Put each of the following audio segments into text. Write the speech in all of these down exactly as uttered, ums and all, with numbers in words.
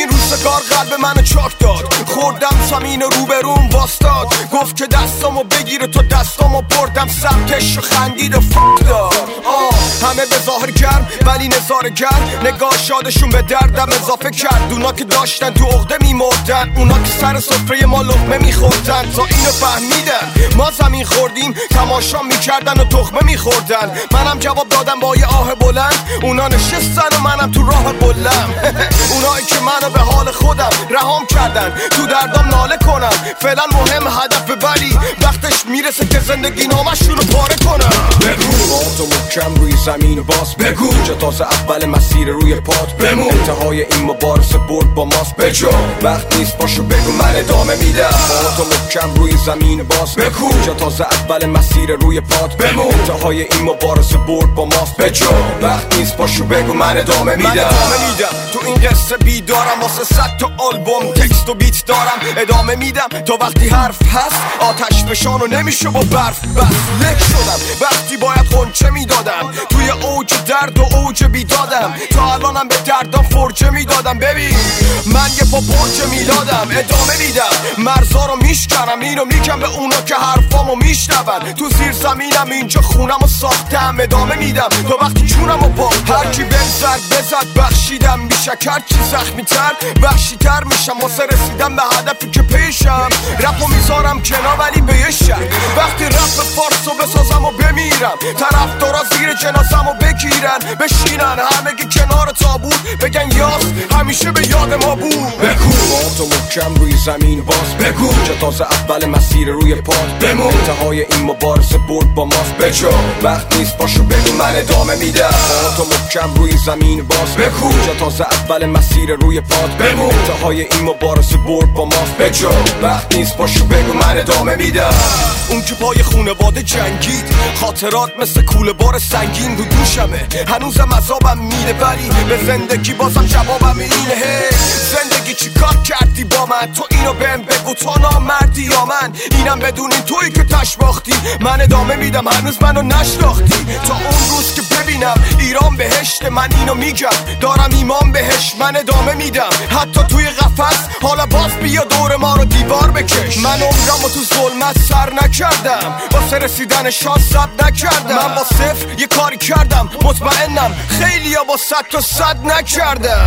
این روزگار قلب منو چاک داد. خوردم زمین روبروم واستاد، گفت که دستامو بگیره تو دستامو بردم سمتش و خندید و فک داد. آه همه به ظاهر گرم ولی نظاره گرم، نگاه شادشون به دردم اضافه کرد. اونا که داشتن تو عقده میمردن، اونا که سر سفره ما لقمه میخوردن تا اینو فهمیدن ما زمین خوردیم تماشا میکردن و تخمه میخوردن. منم جواب دادم با یه آه بلند، اونا نشستن و منم تو راه بلم. اونایی که منو به حال خودم رهام کردن، تو دردم ناله کنم. فعلا مهم هدف ولی وقتش میرسه که زندگی نامشون رو پاره کنم. بگو با تو محکم روی زمین باز بگو، اینجا تازه اول مسیر روی پات بمون. انتهای این مبارزه برد با ماست بجو، وقت نیست پاشو بگو من ادامه میدم. با تو محکم روی زمین باز بگو، اینجا تازه اول مسیر روی پات بمون. انتهای این مبارزه برد با ماست بجو، وقت نیست پاشو بگو من ادامه میدم. من ادامه میدم تو این قصه بیدارم، واسه صد تا آلبوم تکست و بیت دارم. ادامه میدم تا وقتی حرف هست آتش فشانو نمیشه با برف بس. لک شدم وقتی باید خونچه میدادم، توی اوج درد و اوج بیدادم. تا الانم به دردم فرجه میدادم. ببین من یه با برج میلادم. ادامه میدم مرزا رو میشکنم، اینو میگم به اونا که حرفامو میشنون. تو زیر زمینم اینجا خونم و ساختم. ادامه میدم تا وقتی چونم و با هرکی بزد بزد بخشیدم. بیشک هرچی زخمی تر بخشی تر میشم واسه رسیدم به هدفی که پیشم. رپو میذارم کنار ولی به یه شک، وقتی رپ فارسو بسازم و بمیرم طرفدارا زیر جنازمو بگیرن بشینن همگی کنار تابوت بگن یاس همیشه به یاد ما بود. بگو با تو محکم روی زمین باز بگو، اینجا تازه اول مسیر روی پات بمون. انتهای این مبارزه برد با ماست بجو، وقت نیست پاشو بگو من ادامه میدم. با تو محکم روی زمین باز بگو، اینجا تازه اول مسیر روی پات بمون. انتهای این مبارزه برد با ماست بجو، وقت نیست پاشو بگو من ادامه میدم. اون که پای خونواده جنگید، خاطرات مثل کوله بار سنگین رو دوشمه. هنوزم عذابم میده ولی به زندگی بازم جوابم اینه. هی زندگی چی کار کردی با من؟ تو اینو بهم بگو تو نامردی یا من؟ اینم بدونین تویی که تش باختی. من ادامه میدم هنوز منو نشناختی. تا اون روز که ببینم ایران بهشت، من اینو میگم دارم ایمان بهش. من ادامه میدم حتی توی قفس، حالا باز بیا دور ما رو دیوار بکش. من عمرمو تو ظلمت سر نکردم، واسه رسیدن شانس صبر نکردم. من با صفر یه کاری کردم، مطمئنم خیلی ها با صد تا صد نکردم.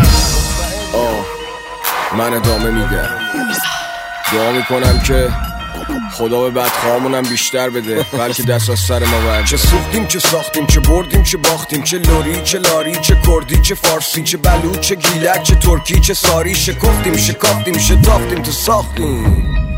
آه من ادامه میدم، دعا میکنم که خدا به بدخواهمونم بیشتر بده، بلکه دست از سر ما برد. چه سوختیم چه ساختیم، چه بردیم چه باختیم، چه لوری چه لاری، چه کردی چه فارسی، چه بلوچ چه گیلک، چه ترکی چه ساری. شکفتیم شکافتیم شتافتیم تو ساختیم.